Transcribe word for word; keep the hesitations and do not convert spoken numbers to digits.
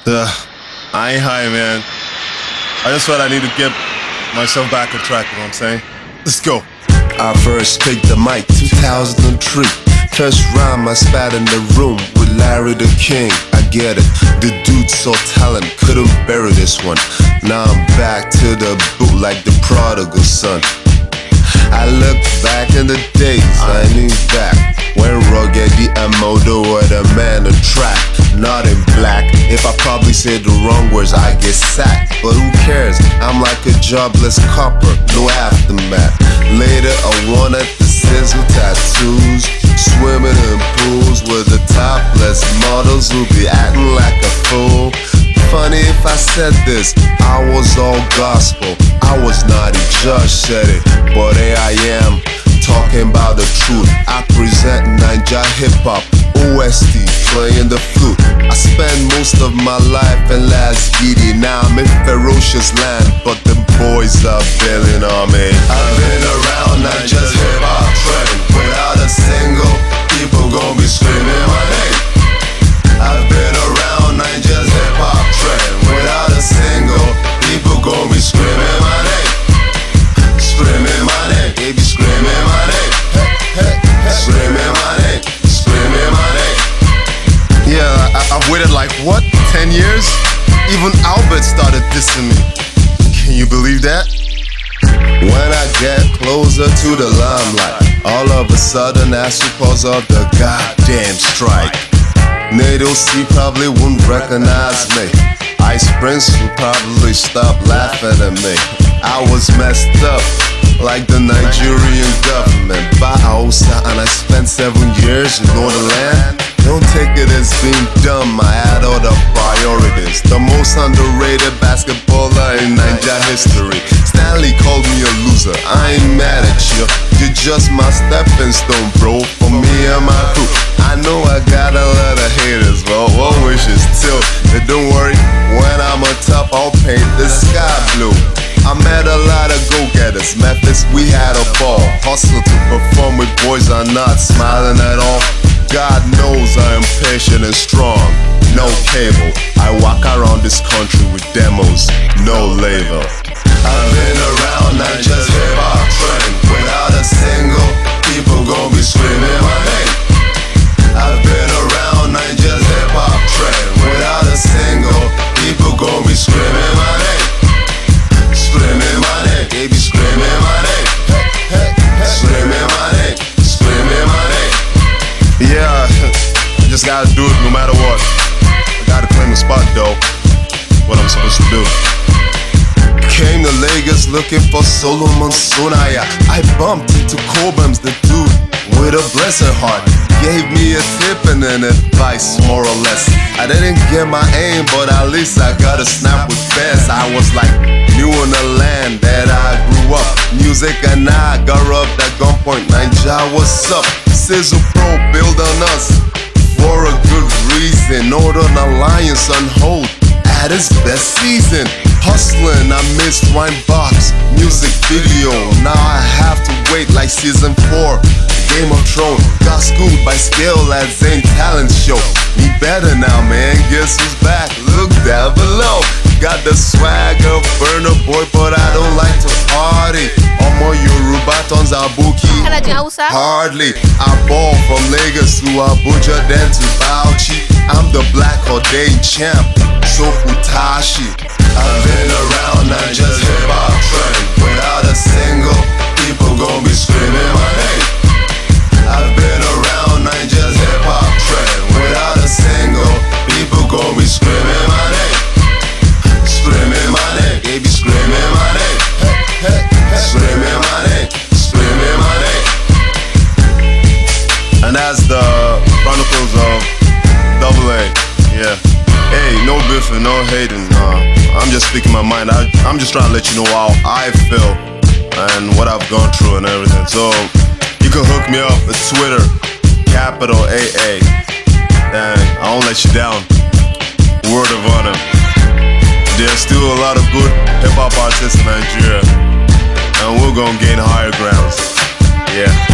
Uh, I ain't high, man. I just thought I need to get myself back on track, you know what I'm saying? Let's go. I first picked the mic, two thousand three. First rhyme I spat in the room with Larry the King. I get it, the dude saw talent, couldn't bury this one. Now I'm back to the boot like the prodigal son. I look back in the days, I knew back when rugged the Modo were the man to track. Not in black, if I probably said the wrong words I get sacked. But who cares, I'm like a jobless copper, no aftermath. Later I wanted the sizzle tattoos, swimming in pools with the topless models who be acting like a fool. Funny if I said this, I was all gospel, I was naughty, just said it, but here I am, talking about the truth. I present Ninja Hip Hop, O S T, playing the flute. I spent most of my life in Las Giddy, now I'm in ferocious land, but the boys are bailing on me. I've been around, not just hip hop trend, without a single, people gon' be screaming my name. I've been around, not just hip hop trend, without a single, people gon' be screaming my name. Screaming my name, they be screaming my name. Hey, hey, screaming my name, screaming my name. Yeah, I I've waited like, what, ten years? Even Albert started dissing me. Can you believe that? When I get closer to the limelight, all of a sudden that's because of the goddamn strike. Nato C probably wouldn't recognize me. Ice Prince would probably stop laughing at me. I was messed up like the Nigerian government. Bahausa, and I spent seven years in Northern Land. Don't take it as being dumb, I had other priorities. The most underrated basketballer in Niger history. Stanley called me a loser, I ain't mad at you. You're just my stepping stone, bro, for me and my crew. I know I got a lot of haters, but one wish is till. But don't worry, when I'm on top, I'll paint the sky blue. I met a lot of go-getters, Memphis, we had a ball. Hustle to perform with boys are not smiling at all. God knows I am patient and strong. No cable, I walk around this country with demos, no label. I've been around, not just hip hop trend, without a single, people gon' be screaming my name. I've been around, not just hip hop trend, without a single, people gon' be screaming my name. Screaming my name, they be screaming my name. Hey, hey, screaming my name, screaming my name. Yeah, I just gotta do it no matter what. I gotta claim the spot though, what I'm supposed to do. Came to Lagos looking for Solomon Sonaya. I bumped into Cobhams, the dude with a blessed heart. Gave me a tip and an advice, more or less. I didn't get my aim, but at least I got a snap with best. I was like new in the land that I grew up. Music and I got rubbed at gunpoint. Ninja, what's up? Sizzle Pro, build on us for a good reason. Northern Alliance on hold at its best season. Hustling, I missed Rhyme Box music video. Now I have to wait like season four. Game of Thrones got schooled by skill at Zane Talent Show. Me better now, man. Guess who's back? Look down below. Got the swag of Burna Boy, but I don't like to party. Omo Yoruba tons Abuki. Hardly. I ball from Lagos to Abuja, then to Bauchi. I'm the black ordained champ, so Utashi. I've been around, not just hip hop trend, without a single, people gon' be screaming my name. I've been around, not just hip hop trend, without a single, people gon' be screaming my name. Screaming my name, they be screaming my name. Hey, hey, screaming my name, screaming my name. And that's the Chronicles of Double A, yeah. Hey, no biffing, no hating, nah. I'm just speaking my mind. I, I'm just trying to let you know how I feel and what I've gone through and everything. So you can hook me up at Twitter, capital A A. And I won't let you down. Word of honor. There's still a lot of good hip hop artists in Nigeria, and we're gonna gain higher grounds. Yeah.